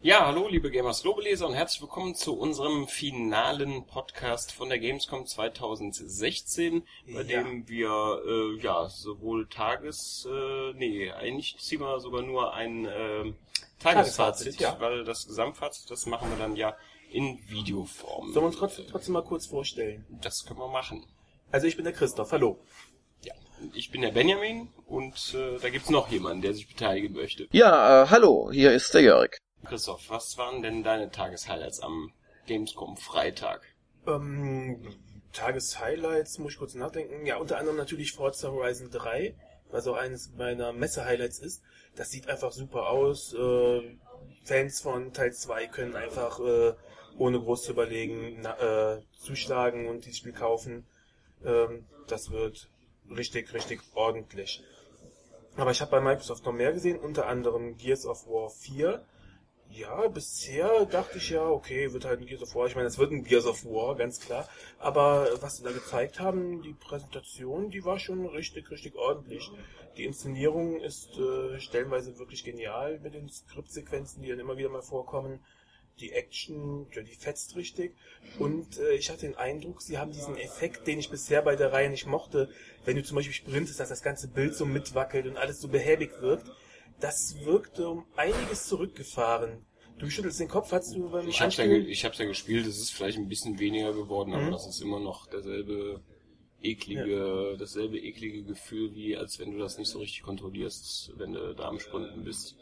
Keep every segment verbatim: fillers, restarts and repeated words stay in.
Ja, hallo liebe Gamers Globeleser und herzlich willkommen zu unserem finalen Podcast von der Gamescom zwanzig sechzehn, bei Ja. dem wir äh, ja sowohl Tages... Äh, nee, eigentlich ziehen wir sogar nur ein äh, Tagesfazit, Tagesfazit, ja. weil das Gesamtfazit, das machen wir dann ja in Videoform. Sollen wir uns trotzdem, trotzdem mal kurz vorstellen? Das können wir machen. Also ich bin der Christoph, hallo. Ja, ich bin der Benjamin und äh, da gibt's noch jemanden, der sich beteiligen möchte. Ja, äh, hallo, hier ist der Jörg. Christoph, was waren denn deine Tageshighlights am Gamescom-Freitag? Ähm, Tageshighlights, muss ich kurz nachdenken. Ja, unter anderem natürlich Forza Horizon drei, was auch eines meiner Messe-Highlights ist. Das sieht einfach super aus. Äh, Fans von Teil zwei können einfach äh, ohne groß zu überlegen na, äh, zuschlagen und dieses Spiel kaufen. Ähm, das wird richtig, richtig ordentlich. Aber ich habe bei Microsoft noch mehr gesehen, unter anderem Gears of War vier. Ja, bisher dachte ich ja, okay, wird halt ein Gears of War. Ich meine, es wird ein Gears of War, ganz klar. Aber was sie da gezeigt haben, die Präsentation, die war schon richtig, richtig ordentlich. Die Inszenierung ist äh, stellenweise wirklich genial mit den Skriptsequenzen, die dann immer wieder mal vorkommen. Die Action, ja, die fetzt richtig. Und äh, ich hatte den Eindruck, sie haben diesen Effekt, den ich bisher bei der Reihe nicht mochte, wenn du zum Beispiel sprintest, dass das ganze Bild so mitwackelt und alles so behäbig wirkt. Das wirkte um einiges zurückgefahren. Du schüttelst den Kopf, hast du beim Ich hab's, ja, Anspielen- ge- ich hab's ja gespielt, es ist vielleicht ein bisschen weniger geworden, aber Mhm. das ist immer noch derselbe eklige, dasselbe eklige Gefühl, wie als wenn du das nicht so richtig kontrollierst, wenn du da am Sprinten bist.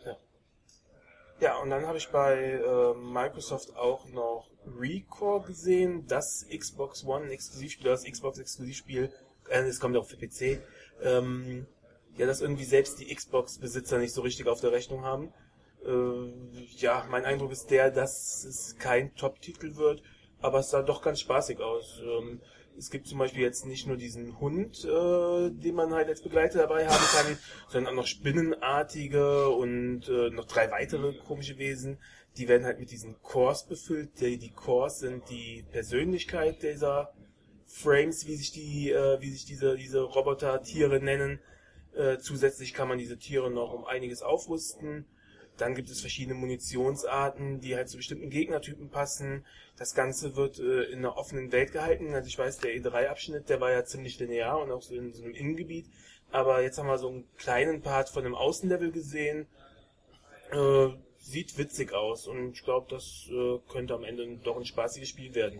Ja, und dann habe ich bei äh, Microsoft auch noch Recore gesehen, das Xbox One Exklusivspiel, das Xbox Exklusivspiel, äh, es kommt ja auch für P C, ähm, ja, dass irgendwie selbst die Xbox-Besitzer nicht so richtig auf der Rechnung haben. Äh, ja, mein Eindruck ist der, dass es kein Top-Titel wird, aber es sah doch ganz spaßig aus. Ähm, es gibt zum Beispiel jetzt nicht nur diesen Hund, äh, den man halt als Begleiter dabei haben kann, sondern auch noch Spinnenartige und äh, noch drei weitere komische Wesen. Die werden halt mit diesen Cores befüllt. Die, die Cores sind die Persönlichkeit dieser Frames, wie sich die, äh, wie sich diese, diese Roboter-Tiere nennen. Äh, zusätzlich kann man diese Tiere noch um einiges aufrüsten. Dann gibt es verschiedene Munitionsarten, die halt zu bestimmten Gegnertypen passen. Das Ganze wird äh, in einer offenen Welt gehalten. Also ich weiß, der E drei Abschnitt, der war ja ziemlich linear und auch so in so einem Innengebiet. Aber jetzt haben wir so einen kleinen Part von einem Außenlevel gesehen. Äh, sieht witzig aus und ich glaube, das äh, könnte am Ende doch ein spaßiges Spiel werden.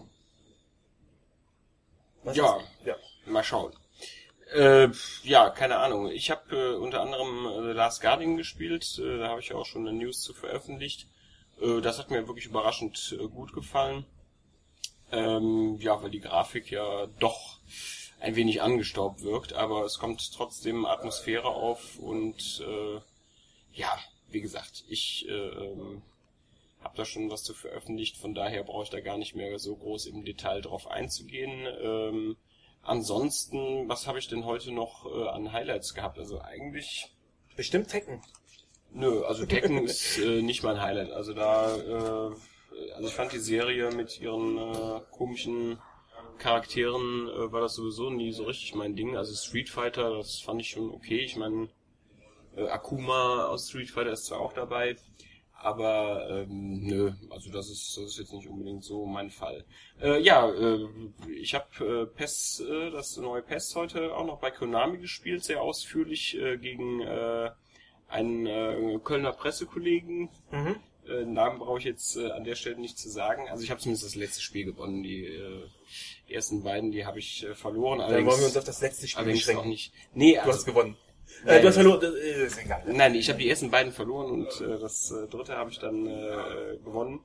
Was Ja. ist- ja. Mal schauen. Äh, ja, keine Ahnung. Ich habe äh, unter anderem äh, Last Guardian gespielt, äh, da habe ich auch schon eine News zu veröffentlicht. Äh, das hat mir wirklich überraschend äh, gut gefallen. Ähm, ja, weil die Grafik ja doch ein wenig angestaubt wirkt, aber es kommt trotzdem Atmosphäre auf und äh, ja, wie gesagt, ich äh, ähm, habe da schon was zu veröffentlicht, von daher brauche ich da gar nicht mehr so groß im Detail drauf einzugehen. Ähm, ansonsten, was habe ich denn heute noch äh, an Highlights gehabt? Also eigentlich, Bestimmt Tekken. nö, also Tekken ist äh, nicht mein Highlight. Also da, äh, also ich fand die Serie mit ihren äh, komischen Charakteren, äh, war das sowieso nie so richtig mein Ding. Also Street Fighter, das fand ich schon okay. Ich meine, äh, Akuma aus Street Fighter ist zwar auch dabei, aber ähm, nö, also das ist das ist jetzt nicht unbedingt so mein Fall. Äh, ja, äh, ich habe äh, P E S, äh, das neue P E S heute auch noch bei Konami gespielt, sehr ausführlich äh, gegen äh, einen äh, Kölner Pressekollegen. Mhm. Äh, Namen brauche ich jetzt äh, an der Stelle nicht zu sagen. Also ich habe zumindest das letzte Spiel gewonnen. Die äh, ersten beiden, die habe ich äh, verloren. Dann wollen wir uns auf das letzte Spiel allerdings beschränken. auch nicht. Nee, Du also, hast gewonnen. Nein. Äh, du hast verloren, das ist egal. Nein, ich habe die ersten beiden verloren und äh, das äh, dritte habe ich dann äh, gewonnen.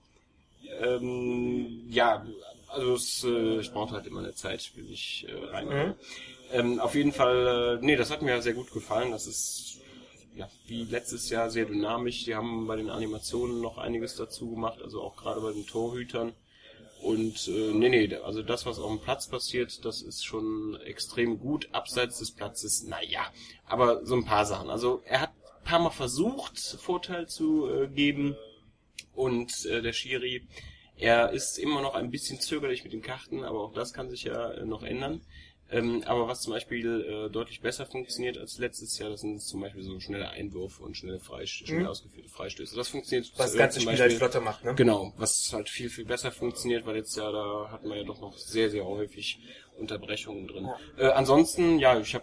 Ähm, ja, also es, äh, ich brauchte halt immer eine Zeit, bis ich äh, reinkomme. Mhm. Ähm, auf jeden Fall, äh, nee, das hat mir sehr gut gefallen. Das ist ja wie letztes Jahr sehr dynamisch. Die haben bei den Animationen noch einiges dazu gemacht, also auch gerade bei den Torhütern. Und äh, nee, nee, also das, was auf dem Platz passiert, das ist schon extrem gut. Abseits des Platzes, naja, aber so ein paar Sachen. Also er hat ein paar Mal versucht, Vorteil zu äh, geben und äh, der Schiri, er ist immer noch ein bisschen zögerlich mit den Karten, aber auch das kann sich ja äh, noch ändern. Ähm, aber was zum Beispiel äh, deutlich besser funktioniert als letztes Jahr, das sind zum Beispiel so schnelle Einwürfe und schnelle Freist- schnell Mhm. ausgeführte Freistöße. Das funktioniert Was das äh, ganze zum Spiel Beispiel halt flotter macht, ne? Genau, was halt viel, viel besser funktioniert, weil jetzt ja, da hatten wir ja doch noch sehr, sehr häufig Unterbrechungen drin. Ja. Äh, ansonsten, ja, ich habe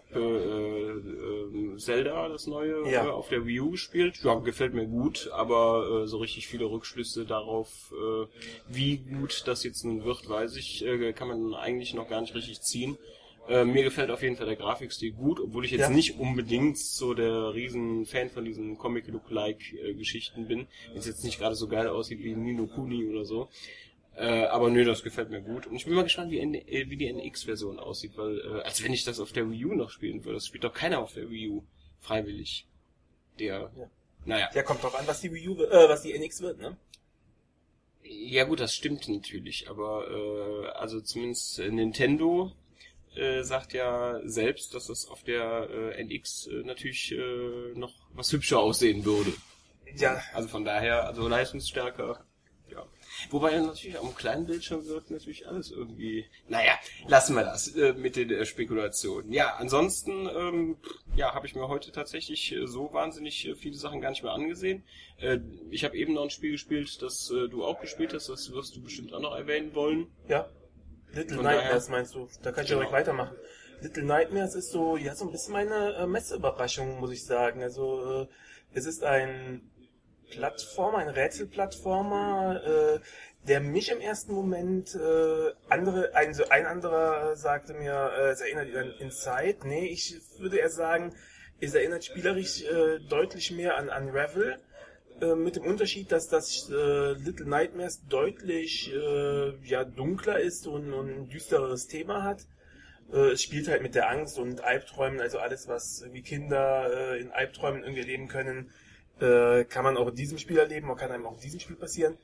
äh, äh, Zelda, das neue, Ja. äh, auf der Wii U gespielt. Ja, gefällt mir gut, aber äh, so richtig viele Rückschlüsse darauf, äh, wie gut das jetzt nun wird, weiß ich, äh, kann man eigentlich noch gar nicht richtig ziehen. Äh, mir gefällt auf jeden Fall der Grafikstil gut, obwohl ich jetzt Ja. nicht unbedingt so der riesen Fan von diesen Comic-Look-like-Geschichten bin. Wenn es jetzt nicht gerade so geil aussieht wie Ni no Kuni oder so. Äh, aber nö, das gefällt mir gut. Und ich bin mal gespannt, wie, N- äh, wie die N X-Version aussieht, weil, äh, als wenn ich das auf der Wii U noch spielen würde. Das spielt doch keiner auf der Wii U freiwillig. Der, Ja. naja. Ja, kommt drauf an, was die Wii U, äh, was die N X wird, ne? Ja gut, das stimmt natürlich, aber äh, also zumindest äh, Nintendo äh, sagt ja selbst, dass das auf der äh, N X äh, natürlich äh, noch was hübscher aussehen würde. Ja. Also von daher, also leistungsstärker, ja. Wobei ja natürlich am kleinen Bildschirm wird natürlich alles irgendwie, naja, lassen wir das äh, mit den äh, Spekulationen. Ja, ansonsten, ähm, ja, habe ich mir heute tatsächlich äh, so wahnsinnig äh, viele Sachen gar nicht mehr angesehen. Äh, ich habe eben noch ein Spiel gespielt, das äh, du auch gespielt hast, das wirst du bestimmt auch noch erwähnen wollen. Ja. Little Von Nightmares daher- meinst du? Da kann ich Genau. direkt weitermachen. Little Nightmares ist so, ja, so ein bisschen meine äh, Messeüberraschung, muss ich sagen. Also, äh, es ist ein Plattformer, ein Rätselplattformer, äh, der mich im ersten Moment, äh, andere, ein, so ein anderer sagte mir, äh, es erinnert ihn an Inside. Nee, ich würde eher sagen, es erinnert spielerisch äh, deutlich mehr an Unravel. Äh, mit dem Unterschied, dass das äh, Little Nightmares deutlich äh, ja, dunkler ist und, und ein düstereres Thema hat. Äh, es spielt halt mit der Angst und Albträumen, also alles, was wie Kinder äh, in Albträumen irgendwie erleben können, äh, kann man auch in diesem Spiel erleben, oder kann einem auch in diesem Spiel passieren.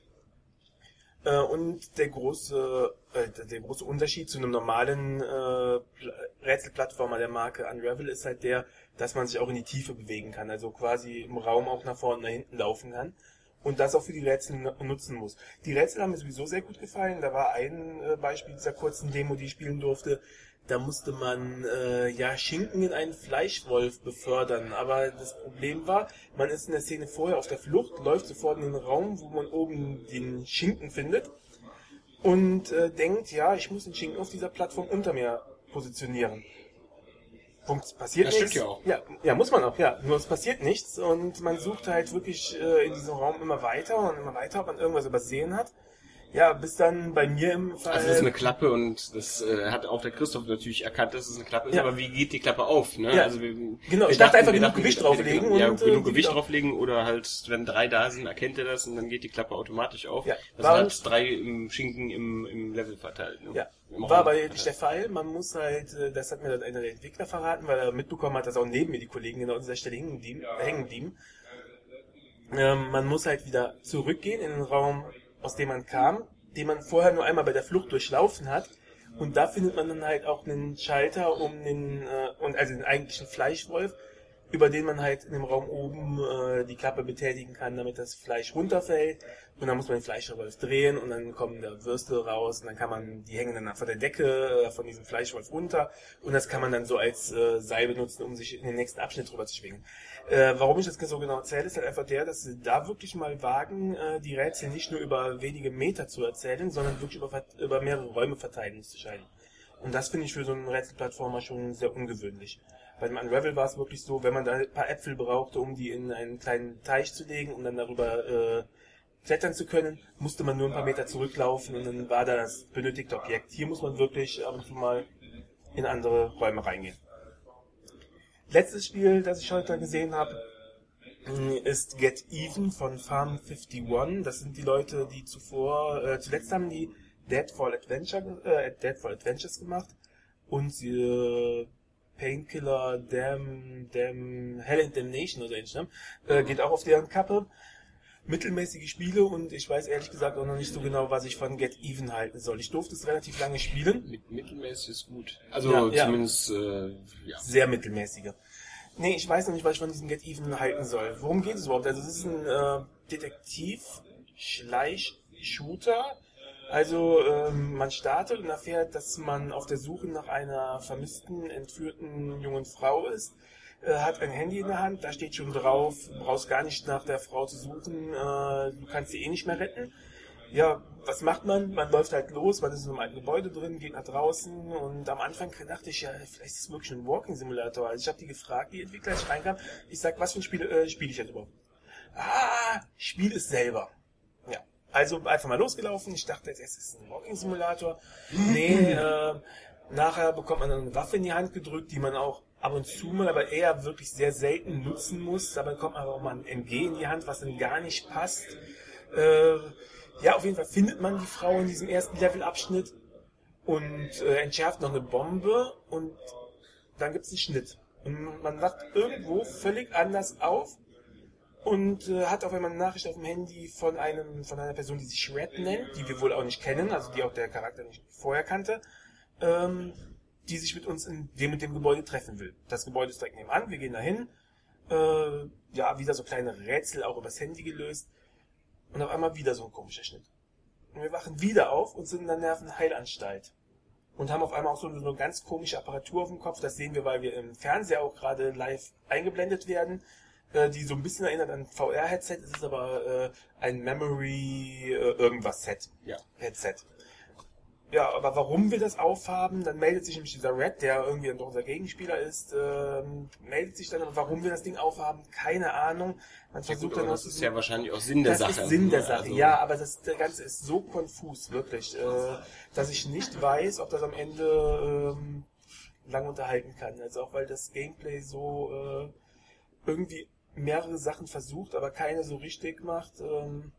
Äh, und der große, äh, der große Unterschied zu einem normalen äh, Pl- Rätselplattformer der Marke Unravel ist halt der, dass man sich auch in die Tiefe bewegen kann, also quasi im Raum auch nach vorne und nach hinten laufen kann und das auch für die Rätsel nu- nutzen muss. Die Rätsel haben mir sowieso sehr gut gefallen. Da war ein äh, Beispiel dieser kurzen Demo, die ich spielen durfte. Da musste man äh, ja Schinken in einen Fleischwolf befördern, aber das Problem war, man ist in der Szene vorher auf der Flucht, läuft sofort in den Raum, wo man oben den Schinken findet und äh, denkt, ja, ich muss den Schinken auf dieser Plattform unter mir positionieren. Punkt, passiert Das nichts. stimmt ja auch. Ja, ja, muss man auch, ja. Nur es passiert nichts und man sucht halt wirklich äh, in diesem Raum immer weiter und immer weiter, ob man irgendwas übersehen hat. Ja, bis dann bei mir im Fall... Also das ist eine Klappe und das äh, hat auch der Christoph natürlich erkannt, dass es eine Klappe ist, Ja. aber wie geht die Klappe auf? Ne? Ja. Also wir, Genau, wir ich dachte einfach wir genug Gewicht drauflegen genau, ja, und, äh, genug die Gewicht wieder- drauflegen oder halt, wenn drei da sind, erkennt er das und dann geht die Klappe automatisch auf. Ja. Das War sind uns- halt drei im Schinken im, im Level verteilt. Ne? Ja, Im war Raum aber verteilt. nicht der Fall. Man muss halt, äh, das hat mir dann einer der Entwickler verraten, weil er mitbekommen hat, dass auch neben mir die Kollegen genau an dieser Stelle hängen blieben. Äh, hängen blieben. Ähm, man muss halt wieder zurückgehen in den Raum, aus dem man kam, den man vorher nur einmal bei der Flucht durchlaufen hat. Und da findet man dann halt auch einen Schalter, um den, äh, und also den eigentlichen Fleischwolf, über den man halt in dem Raum oben äh, die Klappe betätigen kann, damit das Fleisch runterfällt. Und dann muss man den Fleischwolf drehen und dann kommen da Würste raus und dann kann man, die hängen dann von der Decke äh, von diesem Fleischwolf runter und das kann man dann so als äh, Seil benutzen, um sich in den nächsten Abschnitt drüber zu schwingen. Äh, warum ich das so genau erzähle, ist halt einfach der, dass sie da wirklich mal wagen, äh, die Rätsel nicht nur über wenige Meter zu erzählen, sondern wirklich über, vert- über mehrere Räume verteilen zu scheinen. Und das finde ich für so einen Rätselplattformer schon sehr ungewöhnlich. Bei dem Unravel war es wirklich so, wenn man da ein paar Äpfel brauchte, um die in einen kleinen Teich zu legen, um dann darüber äh, klettern zu können, musste man nur ein paar Meter zurücklaufen und dann war da das benötigte Objekt. Hier muss man wirklich ab und zu mal in andere Räume reingehen. Letztes Spiel, das ich heute gesehen habe, ist Get Even von Farm einundfünfzig. Das sind die Leute, die zuvor, äh, zuletzt haben die Deadfall Adventure, äh, Deadfall Adventures gemacht und sie, äh, Painkiller, Damn, Damn, Hell and Damnation oder ähnlich, ne? Äh, geht auch auf deren Kappe. Mittelmäßige Spiele und ich weiß ehrlich gesagt auch noch nicht so genau, was ich von Get Even halten soll. Ich durfte es relativ lange spielen. Mit, mittelmäßig ist gut. Also Ja, ja. zumindest, äh, ja. Sehr mittelmäßige. Nee, ich weiß noch nicht, was ich von diesem Get Even halten soll. Worum geht es überhaupt? Also es ist ein äh, Detektiv-Schleich-Shooter. Also ähm, man startet und erfährt, dass man auf der Suche nach einer vermissten, entführten jungen Frau ist, äh, hat ein Handy in der Hand, da steht schon drauf, du brauchst gar nicht nach der Frau zu suchen, äh, du kannst sie eh nicht mehr retten. Ja, was macht man? Man läuft halt los, man ist in einem alten Gebäude drin, geht nach draußen und am Anfang dachte ich, ja, vielleicht ist es wirklich ein Walking-Simulator. Also ich habe die gefragt, die Entwickler, als ich reinkam, ich sag, was für ein Spiel äh, spiele ich jetzt überhaupt? Ah, Spiel es selber. Ja. Also einfach mal losgelaufen. Ich dachte, es ist ein Walking-Simulator. Nee, äh, nachher bekommt man dann eine Waffe in die Hand gedrückt, die man auch ab und zu mal, aber eher wirklich sehr selten nutzen muss. Dabei bekommt man aber auch mal ein M G in die Hand, was dann gar nicht passt. Äh, ja, auf jeden Fall findet man die Frau in diesem ersten Levelabschnitt und äh, entschärft noch eine Bombe und dann gibt's einen Schnitt. Und man wacht irgendwo völlig anders auf. Und äh, hat auf einmal eine Nachricht auf dem Handy von einem von einer Person, die sich Red nennt, die wir wohl auch nicht kennen, also die auch der Charakter nicht vorher kannte, ähm, die sich mit uns in dem und dem Gebäude treffen will. Das Gebäude ist direkt nebenan, wir gehen dahin, äh, ja, wieder so kleine Rätsel auch übers Handy gelöst und auf einmal wieder so ein komischer Schnitt. Und wir wachen wieder auf und sind in der Nervenheilanstalt. Und haben auf einmal auch so eine ganz komische Apparatur auf dem Kopf, das sehen wir, weil wir im Fernseher auch gerade live eingeblendet werden, die so ein bisschen erinnert an ein V R-Headset, es ist aber äh, ein Memory-Irgendwas-Set. Ja. Headset. Ja, aber warum wir das aufhaben, dann meldet sich nämlich dieser Red, der irgendwie doch unser Gegenspieler ist, ähm, meldet sich dann, aber warum wir das Ding aufhaben, keine Ahnung. Man versucht ja, dann das ist ja wahrscheinlich auch Sinn der das Sache. Das ist Sinn der Sache, also ja, aber das, der Ganze ist so konfus, wirklich, äh, dass ich nicht weiß, ob das am Ende ähm, lang unterhalten kann. Also auch weil das Gameplay so äh, irgendwie mehrere Sachen versucht, aber keine so richtig macht. Ähm,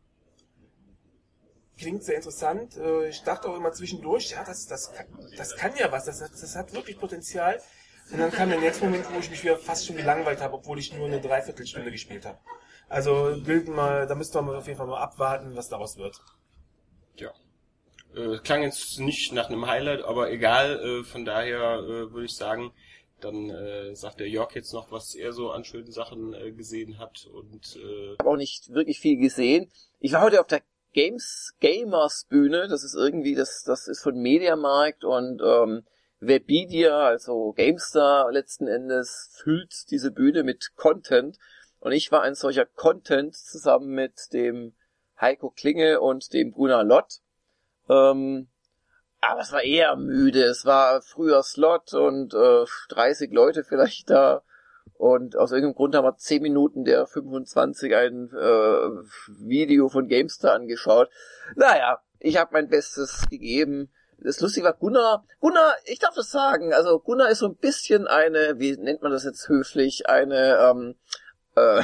klingt sehr interessant. Äh, ich dachte auch immer zwischendurch, ja, das, das, kann, das kann ja was, das, das hat wirklich Potenzial. Und dann kam der nächste Moment, wo ich mich wieder fast schon gelangweilt habe, obwohl ich nur eine Dreiviertelstunde gespielt habe. Also bilden mal, da müsst ihr mal auf jeden Fall mal abwarten, was daraus wird. Ja. Äh, klang jetzt nicht nach einem Highlight, aber egal, äh, von daher äh, würde ich sagen, dann äh, sagt der Jörg jetzt noch, was er so an schönen Sachen äh, gesehen hat und äh ich habe auch nicht wirklich viel gesehen. Ich war heute auf der Games Gamers Bühne, das ist irgendwie, das das ist von Mediamarkt und ähm, Webedia, also GameStar letzten Endes, füllt diese Bühne mit Content und ich war ein solcher Content zusammen mit dem Heiko Klinge und dem Gunnar Lott. Ähm, Aber es war eher müde. Es war früher Slot und äh, dreißig Leute vielleicht da. Und aus irgendeinem Grund haben wir zehn Minuten der fünfundzwanzig ein äh, Video von GameStar angeschaut. Naja, ich habe mein Bestes gegeben. Das Lustige war, Gunnar, Gunnar, ich darf das sagen, also Gunnar ist so ein bisschen eine, wie nennt man das jetzt höflich, eine, ähm, äh,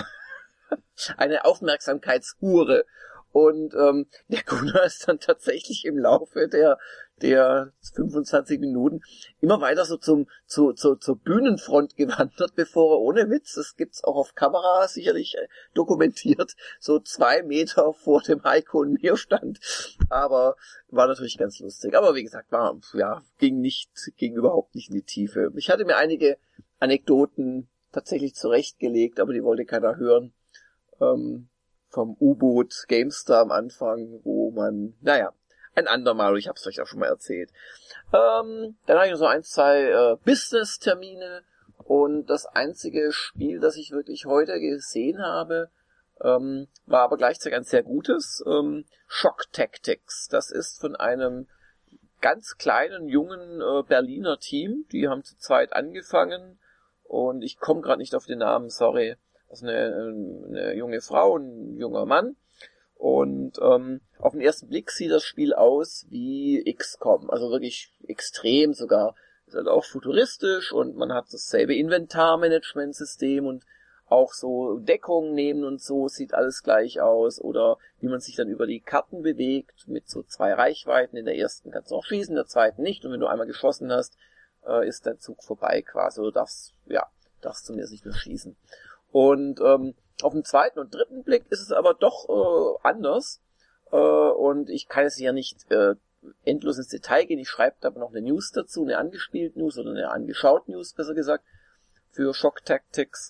eine Aufmerksamkeitshure. Und ähm, der Gunnar ist dann tatsächlich im Laufe der der fünfundzwanzig Minuten immer weiter so zum zu, zu, zur Bühnenfront gewandert, bevor er, ohne Witz, das gibt's auch auf Kamera sicherlich dokumentiert, so zwei Meter vor dem Heiko und mir stand. Aber war natürlich ganz lustig. Aber wie gesagt, war ja ging nicht, ging überhaupt nicht in die Tiefe. Ich hatte mir einige Anekdoten tatsächlich zurechtgelegt, aber die wollte keiner hören. Ähm, vom U-Boot GameStar am Anfang, wo man, naja, ein andermal, ich habe es euch auch schon mal erzählt. Ähm, dann habe ich noch so ein, zwei äh, Business-Termine und das einzige Spiel, das ich wirklich heute gesehen habe, ähm, war aber gleichzeitig ein sehr gutes, ähm, Shock Tactics. Das ist von einem ganz kleinen, jungen äh, Berliner Team, die haben zu zweit angefangen und ich komme gerade nicht auf den Namen, sorry. Das ist eine, eine junge Frau, ein junger Mann. Und ähm, auf den ersten Blick sieht das Spiel aus wie X COM, also wirklich extrem sogar. Ist halt auch futuristisch und man hat dasselbe Inventarmanagementsystem und auch so Deckung nehmen und so, sieht alles gleich aus. Oder wie man sich dann über die Karten bewegt mit so zwei Reichweiten. In der ersten kannst du auch schießen, in der zweiten nicht. Und wenn du einmal geschossen hast, äh, ist der Zug vorbei quasi. Du darfst, ja, darfst zumindest nicht mehr schießen. Und ähm, auf dem zweiten und dritten Blick ist es aber doch äh, anders. Äh, und ich kann jetzt hier nicht äh, endlos ins Detail gehen. Ich schreibe da aber noch eine News dazu, eine angespielt News oder eine angeschaut News, besser gesagt, für Shock Tactics.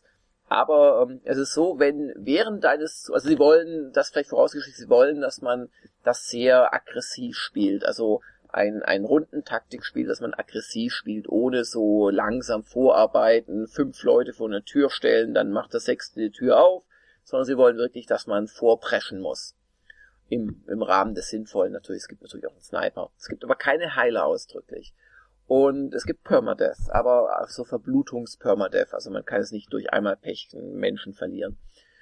Aber ähm, es ist so, wenn während deines, also sie wollen, das vielleicht vorausgeschickt, sie wollen, dass man das sehr aggressiv spielt, also ein ein Rundentaktikspiel, dass man aggressiv spielt, ohne so langsam vorarbeiten, fünf Leute vor eine Tür stellen, dann macht der Sechste die Tür auf, sondern sie wollen wirklich, dass man vorpreschen muss. Im, im Rahmen des Sinnvollen natürlich. Es gibt natürlich auch einen Sniper. Es gibt aber keine Heiler ausdrücklich. Und es gibt Permadeath, aber auch so Verblutungs-Permadeath. Also man kann es nicht durch einmal Pechen Menschen verlieren.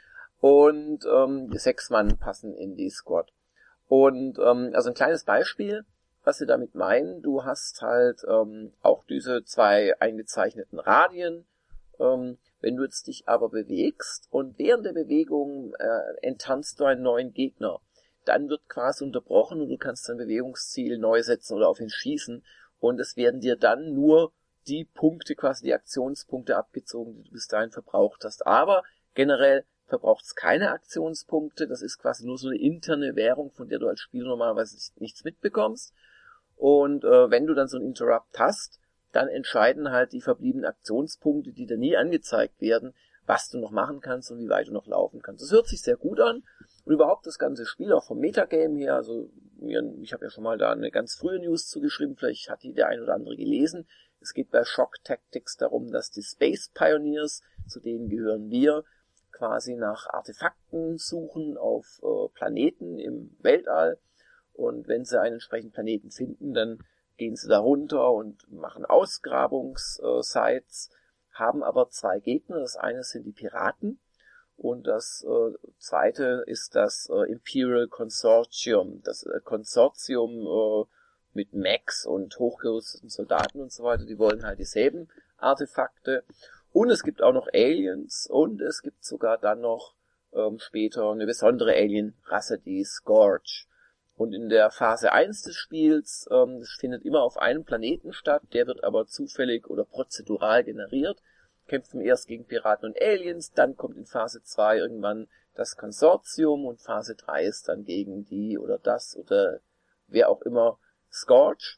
Und ähm, sechs Mann passen in die Squad. Und ähm, also ein kleines Beispiel, was sie damit meinen. Du hast halt ähm, auch diese zwei eingezeichneten Radien. Ähm, wenn du jetzt dich aber bewegst und während der Bewegung äh, enttarnst du einen neuen Gegner, dann wird quasi unterbrochen und du kannst dein Bewegungsziel neu setzen oder auf ihn schießen und es werden dir dann nur die Punkte, quasi die Aktionspunkte abgezogen, die du bis dahin verbraucht hast. Aber generell verbraucht es keine Aktionspunkte, das ist quasi nur so eine interne Währung, von der du als Spieler normalerweise nichts mitbekommst. Und äh, wenn du dann so ein Interrupt hast, dann entscheiden halt die verbliebenen Aktionspunkte, die dir nie angezeigt werden, was du noch machen kannst und wie weit du noch laufen kannst. Das hört sich sehr gut an. Und überhaupt das ganze Spiel, auch vom Metagame her, also ich habe ja schon mal da eine ganz frühe News zugeschrieben, vielleicht hat die der ein oder andere gelesen. Es geht bei Shock Tactics darum, dass die Space Pioneers, zu denen gehören wir, quasi nach Artefakten suchen auf äh, Planeten im Weltall. Und wenn sie einen entsprechenden Planeten finden, dann gehen sie da runter und machen Ausgrabungssites, haben aber zwei Gegner. Das eine sind die Piraten und das äh, zweite ist das äh, Imperial Consortium, das äh, Konsortium äh, mit Mechs und hochgerüsteten Soldaten und so weiter. Die wollen halt dieselben Artefakte. Und es gibt auch noch Aliens und es gibt sogar dann noch ähm, später eine besondere Alien-Rasse, die Scourge. Und in der Phase eins des Spiels, ähm, das findet immer auf einem Planeten statt, der wird aber zufällig oder prozedural generiert. Kämpfen erst gegen Piraten und Aliens, dann kommt in Phase zwei irgendwann das Konsortium und Phase drei ist dann gegen die oder das oder wer auch immer Scourge.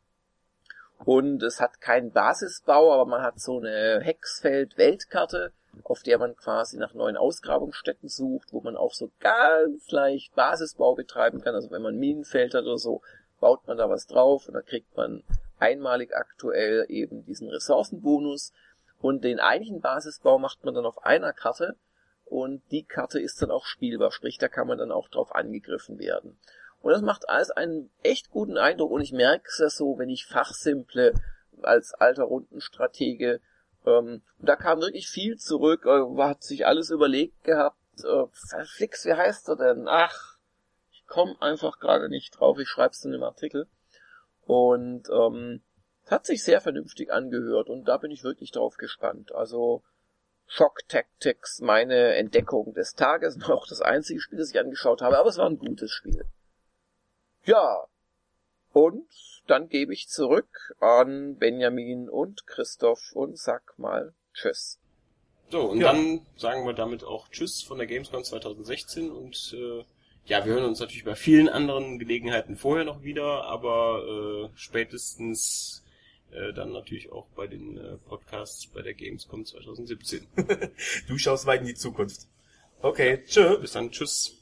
Und es hat keinen Basisbau, aber man hat so eine Hexfeld-Weltkarte, auf der man quasi nach neuen Ausgrabungsstätten sucht, wo man auch so ganz leicht Basisbau betreiben kann. Also wenn man Minenfeld hat oder so, baut man da was drauf und dann kriegt man einmalig aktuell eben diesen Ressourcenbonus. Und den eigentlichen Basisbau macht man dann auf einer Karte und die Karte ist dann auch spielbar, sprich da kann man dann auch drauf angegriffen werden. Und das macht alles einen echt guten Eindruck und ich merke es ja so, wenn ich fachsimple als alter Rundenstratege. Ähm, da kam wirklich viel zurück, äh, hat sich alles überlegt gehabt. Äh, Flix, wie heißt er denn? Ach, ich komme einfach gerade nicht drauf, ich schreibe es in dem Artikel. Und ähm, es hat sich sehr vernünftig angehört und da bin ich wirklich drauf gespannt. Also Shock Tactics, meine Entdeckung des Tages, war auch das einzige Spiel, das ich angeschaut habe, aber es war ein gutes Spiel. Ja, und dann gebe ich zurück an Benjamin und Christoph und sag mal Tschüss. So, und ja. Dann sagen wir damit auch Tschüss von der Gamescom zwanzig sechzehn und äh, ja, wir hören uns natürlich bei vielen anderen Gelegenheiten vorher noch wieder, aber äh, spätestens äh, dann natürlich auch bei den äh, Podcasts bei der Gamescom zwanzig siebzehn. Du schaust weit in die Zukunft. Okay, tschö. Bis dann, tschüss.